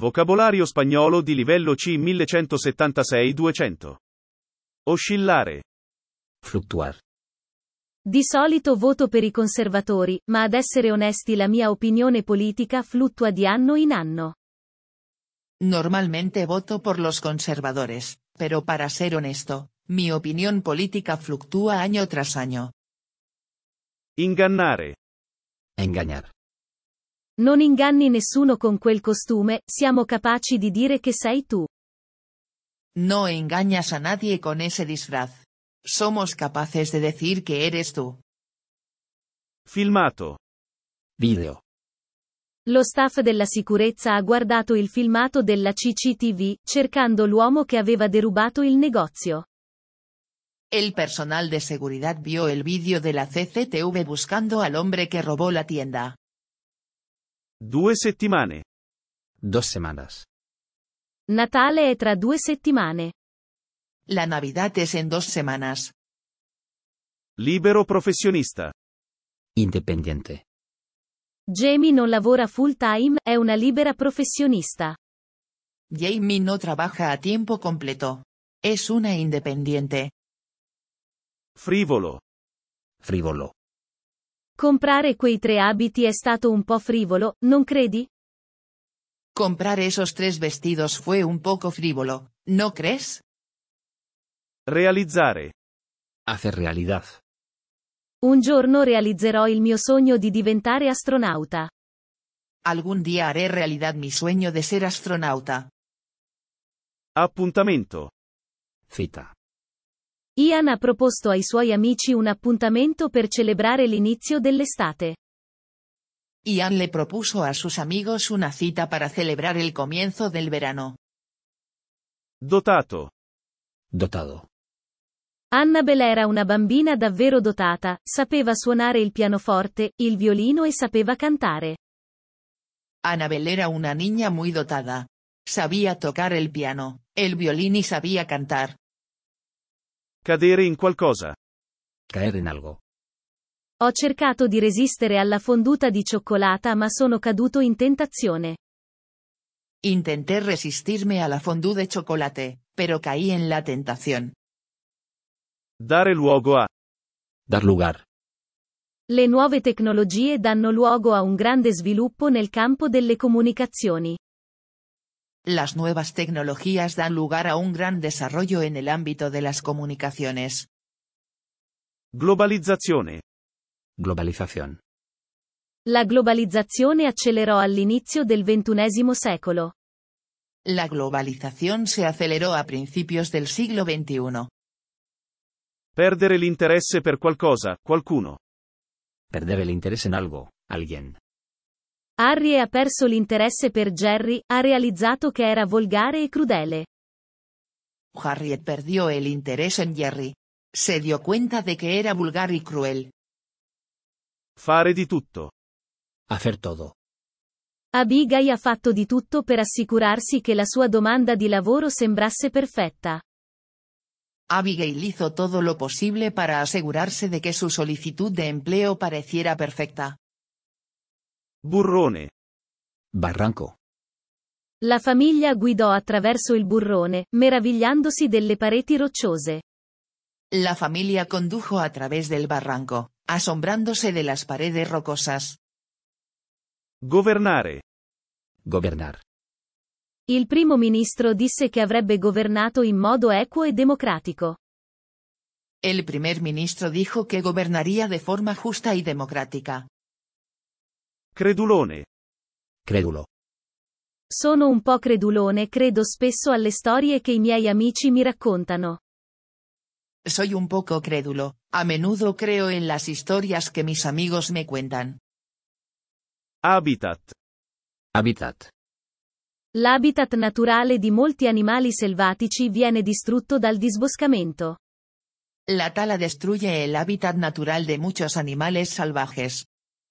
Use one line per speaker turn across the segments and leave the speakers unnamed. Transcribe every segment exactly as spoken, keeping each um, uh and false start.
Vocabolario spagnolo di livello C millecentosettantasei duecento. Oscillare.
Fluctuar.
Di solito voto per i conservatori, ma ad essere onesti la mia opinione politica fluttua di anno in anno.
Normalmente voto por los conservadores, pero para ser honesto, mi opinión política fluctúa año tras año.
Ingannare.
Engañar.
Non inganni nessuno con quel costume, siamo capaci di dire che sei tu.
No engañas a nadie con ese disfraz. Somos capaces de decir que eres tú.
Filmato.
Video.
Lo staff della sicurezza ha guardato il filmato della C C T V, cercando l'uomo che aveva derubato il negozio.
El personal de seguridad vio el vídeo de la C C T V buscando al hombre que robó la tienda.
Due settimane.
Dos semanas.
Natale è tra due settimane.
La Navidad es en dos semanas.
Libero professionista.
Independiente.
Jamie non lavora full time, è una libera professionista.
Jamie no trabaja a tiempo completo. Es una independiente.
Frivolo.
Frívolo.
Comprare quei tre abiti è stato un po' frivolo, non credi?
Comprar esos tres vestidos fue un poco frívolo, ¿no crees?
Realizzare.
Hacer realidad.
Un giorno realizzerò il mio sogno di diventare astronauta.
Algún día haré realidad mi sueño de ser astronauta.
Appuntamento.
Cita.
Ian ha proposto ai suoi amici un appuntamento per celebrare l'inizio dell'estate.
Ian le propuso a sus amigos una cita para celebrar el comienzo del verano.
Dotato.
Dotado.
Annabel era una bambina davvero dotata, sapeva suonare il pianoforte, il violino e sapeva cantare.
Annabel era una niña muy dotada. Sabía tocar el piano, el violín y sabía cantar.
Cadere in qualcosa.
Caer en algo.
Ho cercato di resistere alla fonduta di cioccolata ma sono caduto in tentazione.
Intenté resistirme a la fondue de chocolate, pero caí en la tentación.
Dare luogo a.
Dar lugar.
Le nuove tecnologie danno luogo a un grande sviluppo nel campo delle comunicazioni.
Las nuevas tecnologías dan lugar a un gran desarrollo en el ámbito de las comunicaciones.
Globalizzazione.
Globalización.
La globalizzazione accelerò all'inizio del ventunesimo secolo.
La globalización se aceleró a principios del siglo veintiuno.
Perdere l'interesse per qualcosa, qualcuno.
Perder el interés en algo, alguien.
Harry ha perso l'interesse per Jerry, ha realizzato che era volgare e crudele.
Harriet perdió el interés en Jerry. Se dio cuenta de que era vulgar y cruel.
Fare di tutto.
Hacer todo.
Abigail ha fatto di tutto per assicurarsi che la sua domanda di lavoro sembrasse perfetta.
Abigail hizo todo lo posible para asegurarse de que su solicitud de empleo pareciera perfecta.
Burrone.
Barranco.
La famiglia guidò attraverso il burrone, meravigliandosi delle pareti rocciose.
La familia condujo a través del barranco, asombrándose de las paredes rocosas.
Governare.
Gobernar.
Il primo ministro disse che avrebbe governato in modo equo e democratico.
El primer ministro dijo que gobernaría de forma justa y democrática.
Credulone.
Crédulo.
Sono un po' credulone, credo spesso alle storie che i miei amici mi raccontano.
Soy un poco crédulo, a menudo creo en las historias que mis amigos me cuentan.
Habitat.
Habitat.
L'habitat naturale di molti animali selvatici viene distrutto dal disboscamento.
La tala destruye el hábitat natural de muchos animales salvajes.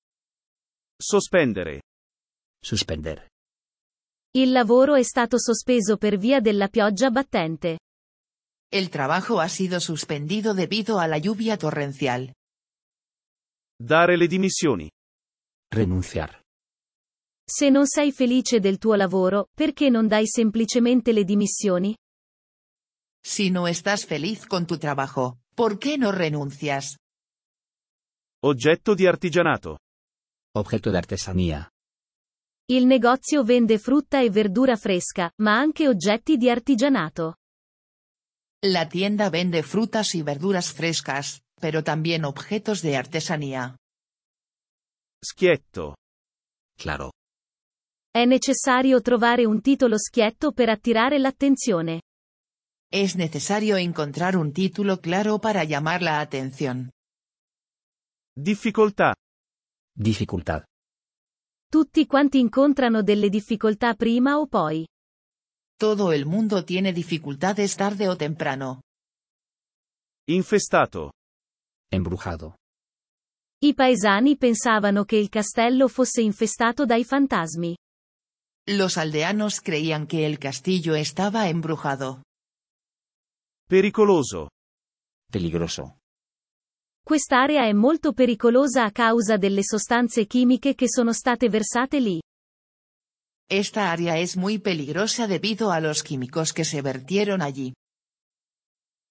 Sospendere.
Suspender.
Il lavoro è stato sospeso per via della pioggia battente.
El trabajo ha sido suspendido debido a la lluvia torrencial.
Dare le dimissioni.
Renunciar.
Se non sei felice del tuo lavoro, perché non dai semplicemente le dimissioni?
Si no estás feliz con tu trabajo, ¿por qué no renuncias?
Oggetto di artigianato.
Objeto de artesanía.
Il negozio vende frutta e verdura fresca, ma anche oggetti di artigianato.
La tienda vende frutas y verduras frescas, pero también objetos de artesanía.
Schietto.
Claro.
È necessario trovare un titolo schietto per attirare l'attenzione.
Es necesario encontrar un título claro para llamar la atención.
Difficoltà.
Dificultad.
Tutti quanti incontrano delle difficoltà prima o poi.
Todo el mundo tiene dificultades tarde o temprano.
Infestato.
Embrujado.
I paesani pensavano che il castello fosse infestato dai fantasmi.
Los aldeanos creían que el castillo estaba embrujado.
Pericoloso.
Peligroso.
Quest'area è molto pericolosa a causa delle sostanze chimiche che sono state versate lì.
Esta área es muy peligrosa debido a los químicos que se vertieron allí.